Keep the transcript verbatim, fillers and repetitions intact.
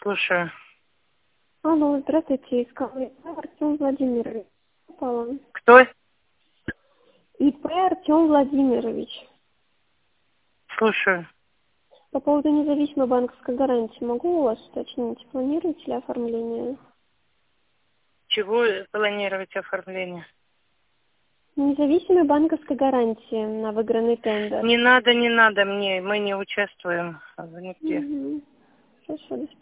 Слушаю. Алло, здравствуйте, искала Артем Владимирович. Попала. Кто? ИП Артем Владимирович. Слушаю. По поводу независимой банковской гарантии могу у вас уточнить, планируете ли оформление? Чего планировать оформление? Независимой банковской гарантии на выигранный тендер. Не надо, не надо мне, мы не участвуем в нигде. Угу. Хорошо, до свидания.